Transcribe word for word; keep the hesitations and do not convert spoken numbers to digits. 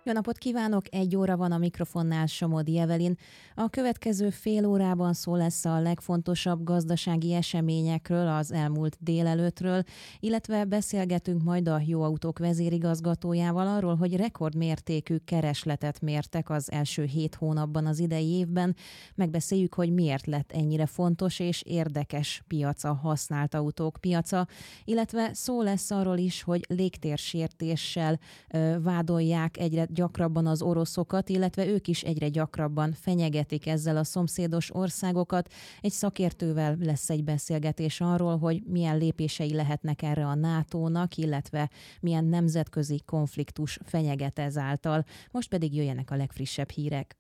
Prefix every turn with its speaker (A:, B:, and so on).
A: Jó napot kívánok! Egy óra van a mikrofonnál, Somodi Evelyn. A következő fél órában szó lesz a legfontosabb gazdasági eseményekről, az elmúlt délelőttről, illetve beszélgetünk majd a Jó Autók vezérigazgatójával arról, hogy rekordmértékű keresletet mértek az első hét hónapban az idei évben. Megbeszéljük, hogy miért lett ennyire fontos és érdekes piac a használt autók piaca, illetve szó lesz arról is, hogy légtérsértéssel ö, vádolják egyre gyakrabban az oroszokat, illetve ők is egyre gyakrabban fenyegetik ezzel a szomszédos országokat. Egy szakértővel lesz egy beszélgetés arról, hogy milyen lépései lehetnek erre a nátónak, illetve milyen nemzetközi konfliktus fenyeget ezáltal. Most pedig jöjjenek a legfrissebb hírek.